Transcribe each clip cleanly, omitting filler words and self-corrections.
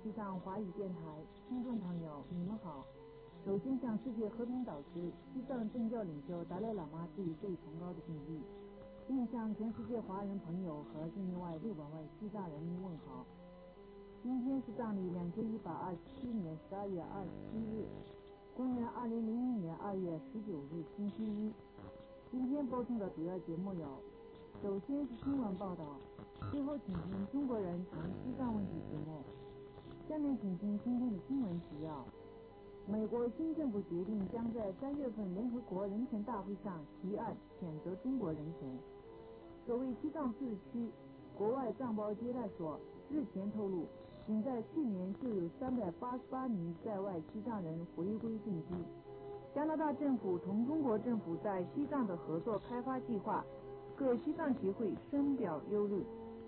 西藏华语电台听众朋友，你们好。首先向世界和平导师、西藏政教领袖达赖喇嘛致以最崇高的敬意，并向全世界华人朋友和境内外600万西藏人民问好。今天是藏历2127年12月27日，公元2001年2月19日，星期一。今天播送的主要节目有：首先是新闻报道，最后请听中国人谈西藏问题节目。下面请听今天的新闻提要。美国新政府决定将在3月份联合国人权大会上提案谴责中国人权。所谓西藏自治区国外藏胞接待所日前透露，仅在去年就有388名在外西藏人回归定居。加拿大政府同中国政府在西藏的合作开发计划，各西藏协会深表忧虑。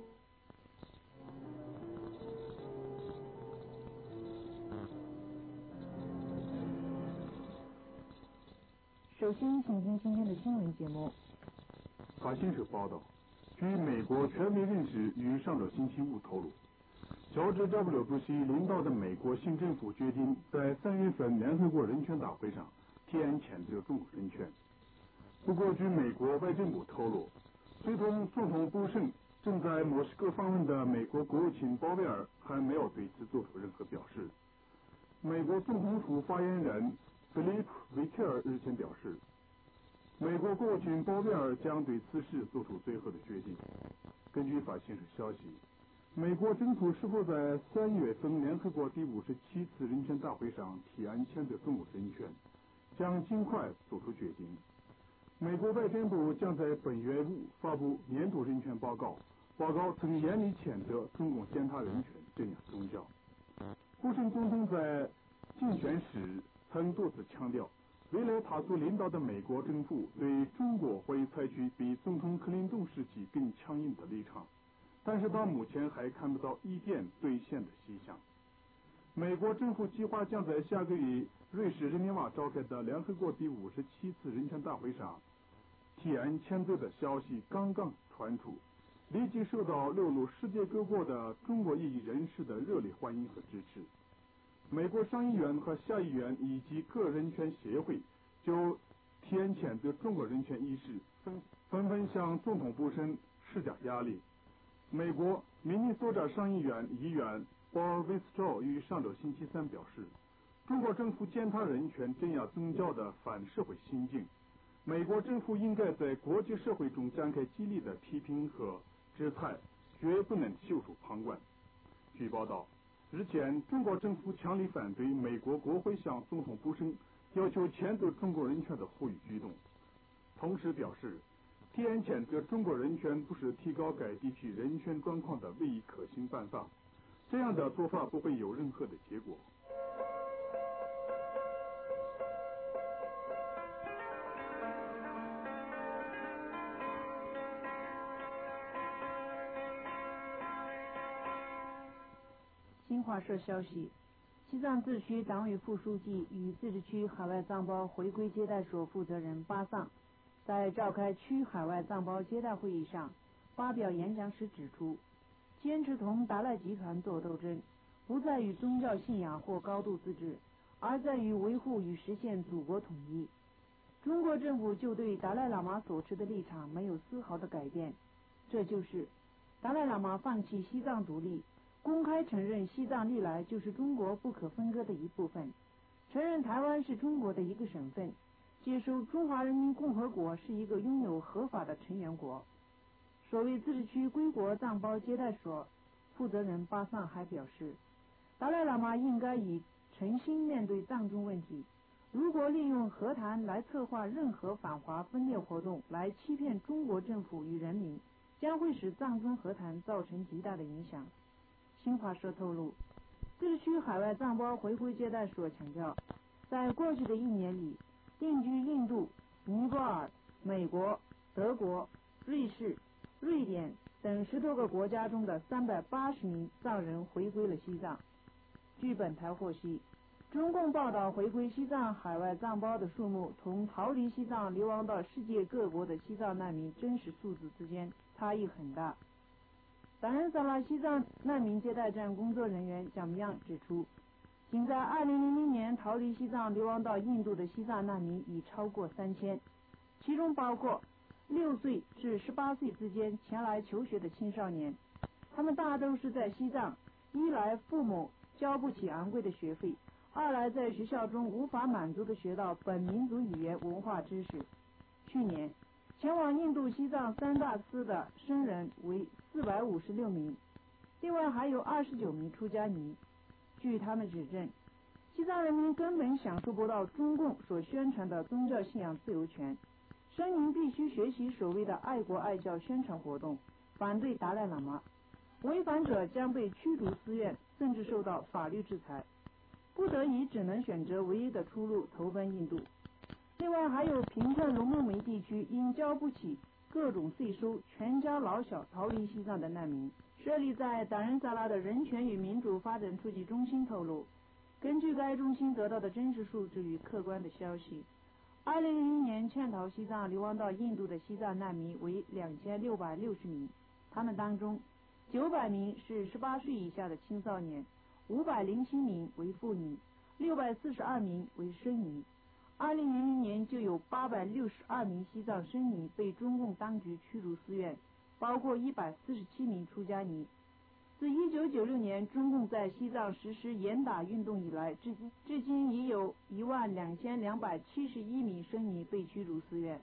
首先，请听今天的新闻节目。 法新社报道，据美国权威人士于上周星期五透露，乔治 ·W. 布希领导的美国新政府决定在3月份联合国人权大会上提案谴责中国人权。不过，据美国外交部透露，随同总统布什正在墨西哥访问的美国国务卿鲍威尔还没有对此做出任何表示。美国总统府发言人菲利普·维切尔日前表示，美国国务卿鲍威尔将对此事做出最后的决定。根据法新社消息，美国政府是否在3月份联合国第57次人权大会上提案谴责中国人权，将尽快做出决定。美国外交部将在本月5发布年度人权报告，报告曾严厉谴责中共践踏人权、镇压宗教。布什总统在竞选时曾多次强调，未来他所领导的美国政府对中国会采取比总统克林顿时期更强硬的立场，但是他目前还看不到一点兑现的迹象。美国政府计划将在下个月瑞士日内瓦召开的联合国第57次人权大会上提案谴责的消息刚刚传出，立即受到流入世界各国的中国异议人士的热烈欢迎和支持。美国上议院和下议院以及各人权协会就提案谴责中国人权一事纷纷向总统布什施加压力。美国明尼苏达上议院议员鲍尔维斯特于上周星期三表示，中国政府践踏人权、镇压宗教的反社会行径，美国政府应该在国际社会中展开激烈的批评和制裁，绝不能袖手旁观。据报道，日前中国政府强力反对美国国会向总统布什要求谴责中国人权的呼吁举动，同时表示，提案谴责中国人权不是提高该地区人权状况的唯一可行办法，这样的做法不会有任何的结果。 新华社消息，西藏自治区党委副书记与自治区海外藏胞回归接待所负责人巴桑在召开区海外藏胞接待会议上发表演讲时指出，坚持同达赖集团作斗争，不在于宗教信仰或高度自治，而在于维护与实现祖国统一。中国政府就对达赖喇嘛所持的立场没有丝毫的改变，这就是达赖喇嘛放弃西藏独立，公开承认西藏历来就是中国不可分割的一部分，承认台湾是中国的一个省份，接收中华人民共和国是一个拥有合法的成员国。所谓自治区归国藏胞接待所负责人巴桑还表示，达赖喇嘛应该以诚心面对藏中问题，如果利用和谈来策划任何反华分裂活动来欺骗中国政府与人民，将会使藏中和谈造成极大的影响。新华社透露，自治区海外藏胞回归接待所强调，在过去的1年里，定居印度、尼泊尔、美国、德国、瑞士、瑞典等10多个国家中的380名藏人回归了西藏。据本台获悉，中共报道回归西藏海外藏胞的数目同逃离西藏流亡到世界各国的西藏难民真实数字之间差异很大。 达仁萨拉西藏难民接待站工作人员蒋明阳指出，仅在2000年逃离西藏流亡到印度的西藏难民已超过3000，其中包括6岁至18岁之间前来求学的青少年。他们大都是在西藏，一来父母交不起昂贵的学费，二来在学校中无法满足地学到本民族语言文化知识。去年前往印度西藏3大寺的僧人为456名，另外还有29名出家尼。据他们指证，西藏人民根本享受不到中共所宣传的宗教信仰自由权，僧民必须学习所谓的爱国爱教宣传活动，反对达赖喇嘛，违反者将被驱逐寺院，甚至受到法律制裁，不得已只能选择唯一的出路投奔印度。另外还有贫困如木梅地区因交不起各种税收，全家老小逃离西藏的难民。设立在达仁萨拉的人权与民主发展处级中心透露，根据该中心得到的真实数字与客观的消息，2001年潜逃西藏流亡到印度的西藏难民为2660名，他们当中900名是18岁以下的青少年，507名为妇女，642名为僧尼。2000年就有862名西藏僧尼被中共当局驱逐寺院，包括147名出家尼。自1996年中共在西藏实施严打运动以来，至今已有12271名僧尼被驱逐寺院。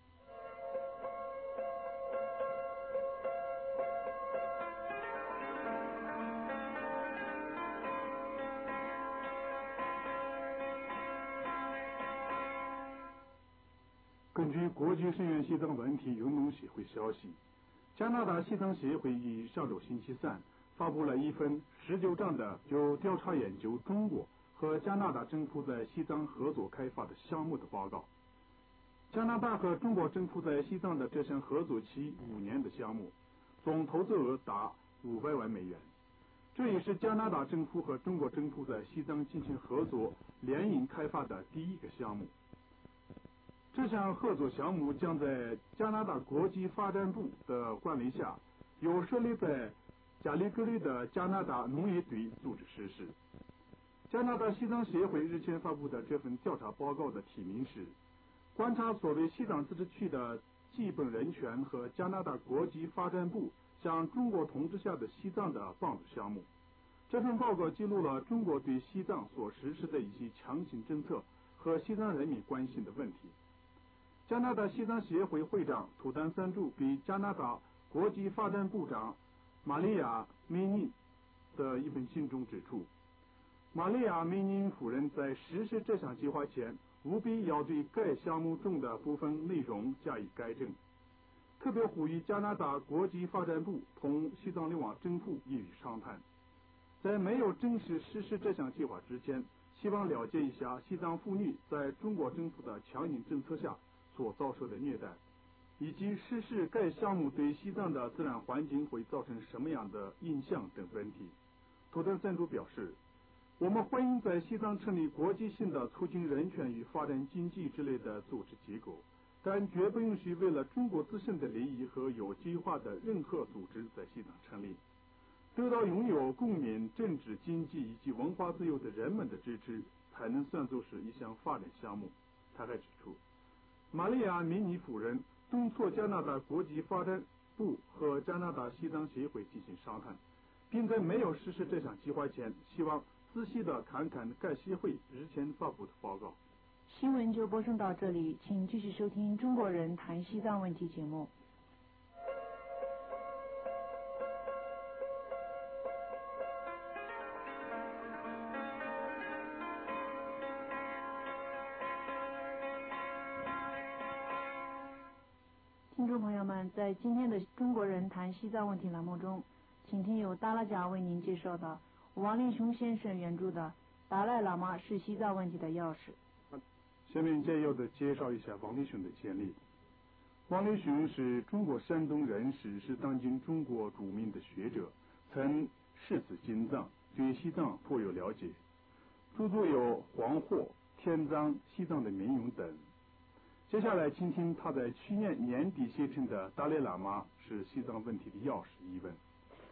根据国际声援西藏问题运动协会消息，加拿大西藏协会于上周星期三发布了一份19章的就调查研究中国和加拿大政府在西藏合作开发的项目的报告。加拿大和中国政府在西藏的这项合作期5年的项目，总投资额达500万美元。这也是加拿大政府和中国政府在西藏进行合作联营开发的第一个项目。这项合作项目将在加拿大国际发展部的管理下，由设立在加里格里的加拿大农业队组织实施。加拿大西藏协会日前发布的这份调查报告的题名是观察所谓西藏自治区的基本人权和加拿大国际发展部向中国统治下的西藏的帮助项目。这份报告记录了中国对西藏所实施的一些强行政策和西藏人民关心的问题。加拿大西藏协会会长图丹三柱给加拿大国际发展部长玛利亚梅宁的一封信中指出，玛利亚梅宁夫人在实施这项计划前，务必要对该项目中的部分内容加以改正，特别呼吁加拿大国际发展部同西藏流亡政府一语商谈。在没有正式实施这项计划之前，希望了解一下西藏妇女在中国政府的强硬政策下所遭受的虐待，以及实施该项目对西藏的自然环境会造成什么样的影响等问题。图丹三柱表示，我们欢迎在西藏成立国际性的促进人权与发展经济之类的组织机构，但绝不允许为了中国自身的利益和有计划的任何组织在西藏成立。得到拥有公民、政治、经济以及文化自由的人们的支持，才能算作是一项发展项目。他还指出，玛利亚米尼夫人敦促加拿大国际发展部和加拿大西藏协会进行商谈，并在没有实施这项计划前，希望仔细地看看该协会日前发布的报告。 新闻就播送到这里，请继续收听中国人谈西藏问题节目。听众朋友们，在今天的中国人谈西藏问题栏目中，请听由达拉贾为您介绍的王立雄先生原著的《达赖喇嘛是西藏问题的钥匙》。 下面简要的介绍一下王立雄的简历。王立雄是中国山东人士，是当今中国著名的学者，曾世子金藏，对西藏颇有了解，著作有《黄祸》《天葬》《西藏的民用》等。接下来请听他在去年年底写成的《达赖喇嘛是西藏问题的钥匙》一文。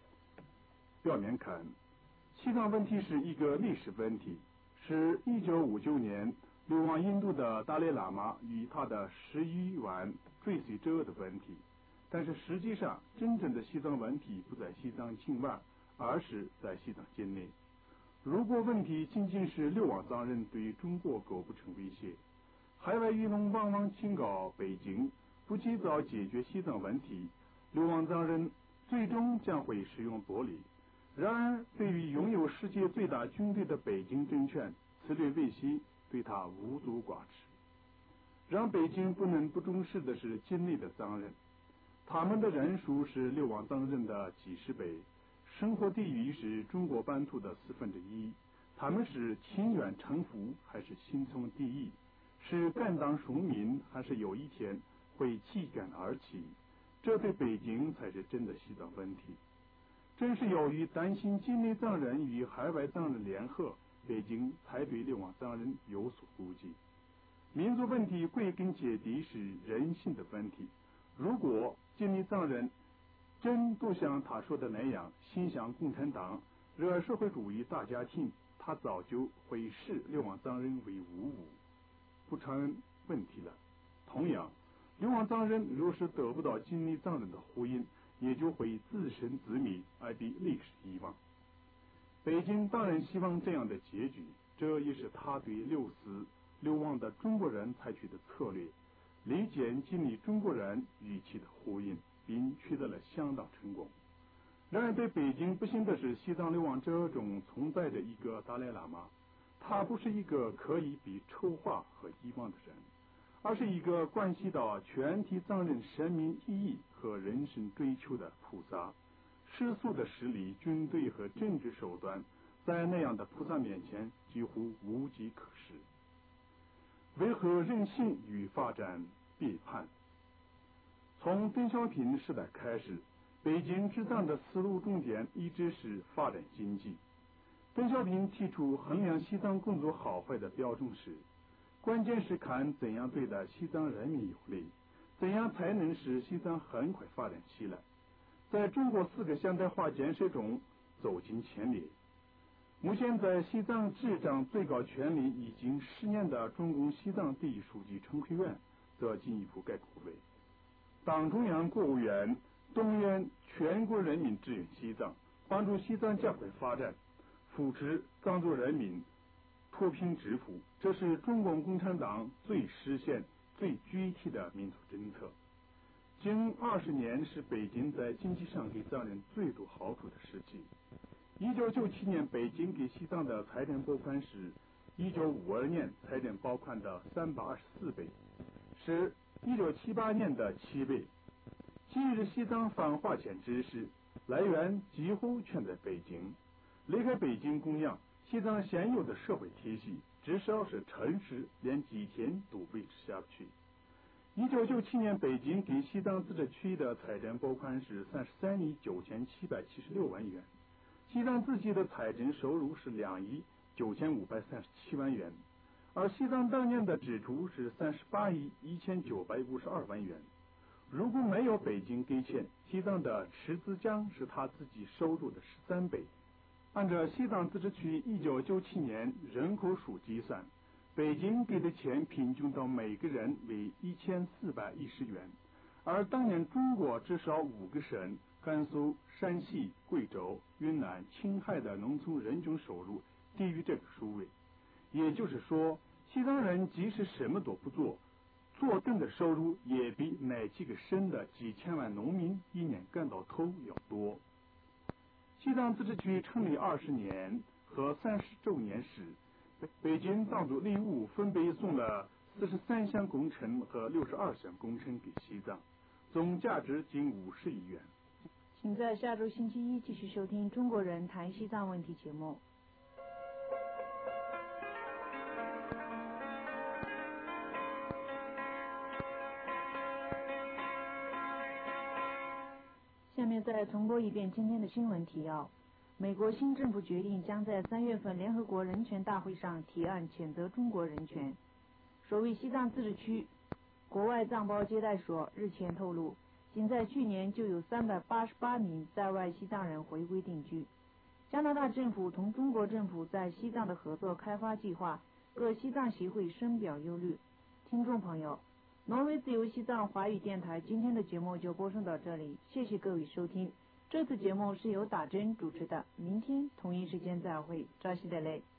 表面看，西藏问题是一个历史问题，是1959年流亡印度的达赖喇嘛与他的11万追随者的问题。但是实际上，真正的西藏问题不在西藏境外，而是在西藏境内。如果问题仅仅是流亡藏人对中国构不成威胁，海外舆论往往警告北京不及早解决西藏问题，流亡藏人最终将会使用暴力。然而，对于拥有世界最大军队的北京政权，此类威胁对他无足挂齿。让北京不能不重视的是境内的藏人，他们的人数是流亡藏人的几十倍，生活地域是中国版图的1/4，他们是情愿臣服还是心存敌意，是甘当庶民还是有一天会弃干而起，这对北京才是真的西藏问题。正是由于担心境内藏人与海外藏人联合，北京才对流亡藏人有所顾忌。民族问题归根结底是人性的问题，如果境内藏人真都像他说的那样心向共产党，热爱社会主义大家庭，他早就会视流亡藏人为无物，不成问题了。同样，流亡藏人若是得不到境内藏人的呼应，也就会自生自灭而被历史遗忘。北京当然希望这样的结局，这也是他对流亡的中国人采取的策略，力荐境内中国人与其的呼应，并取得了相当成功。然而对北京不幸的是，西藏流亡者中存在着一个达赖喇嘛，他不是一个可以被丑化和遗忘的人，而是一个关系到全体藏人生命意义和人生追求的菩萨。世俗的势力、军队和政治手段，在那样的菩萨面前几乎无计可施。为何人性与发展背叛？从邓小平时代开始，北京治藏的思路重点一直是发展经济。邓小平提出衡量西藏工作好坏的标准是，关键是看怎样对待西藏人民有利，怎样才能使西藏很快发展起来，在中国4个现代化建设中走进前列。目前在西藏执掌最高权力已经10年的中共西藏第一书记陈慧远则进一步改口味，党中央、国务院动员全国人民支援西藏，帮助西藏加快发展，扶持藏族人民脱贫致富，这是中国共产党最实现、最具体的民族政策。近20年是北京在经济上给藏人最多好处的时期。1997年北京给西藏的财政拨款是1952年财政拨款的324倍，是1978年的7倍。今日西藏反花钱之事来源几乎全在北京。离开北京供养，西藏现有的社会体系至少是城市连几天都维持下不去。1997年北京给西藏自治区的财政拨款是33亿9776万元，西藏自己的财政收入是2亿9537万元，而西藏当年的支出是38亿1952万元。如果没有北京给钱，西藏的赤字将是他自己收入的13倍。按照西藏自治区1997年人口数计算，北京给的钱平均到每个人为1410元，而当年中国至少5个省甘肃、山西、贵州、云南、青海的农村人均收入低于这个数位。也就是说，西藏人即使什么都不做，坐镇的收入也比哪几个省的几千万农民一年干到头要多。西藏自治区成立20年和30周年时，北京藏族力务分别送了43项工程和62项工程给西藏，总价值近50亿元。 请在下周星期一继续收听《中国人谈西藏问题》节目。下面再重播一遍今天的新闻提要。美国新政府决定将在3月份联合国人权大会上提案谴责中国人权。所谓西藏自治区国外藏胞接待所日前透露，仅在去年就有388名在外西藏人回归定居。 加拿大政府同中国政府在西藏的合作开发计划，各西藏协会深表忧虑。听众朋友，挪威自由西藏华语电台今天的节目就播送到这里，谢谢各位收听。这次节目是由打针主持的，明天同一时间再会，扎西德勒。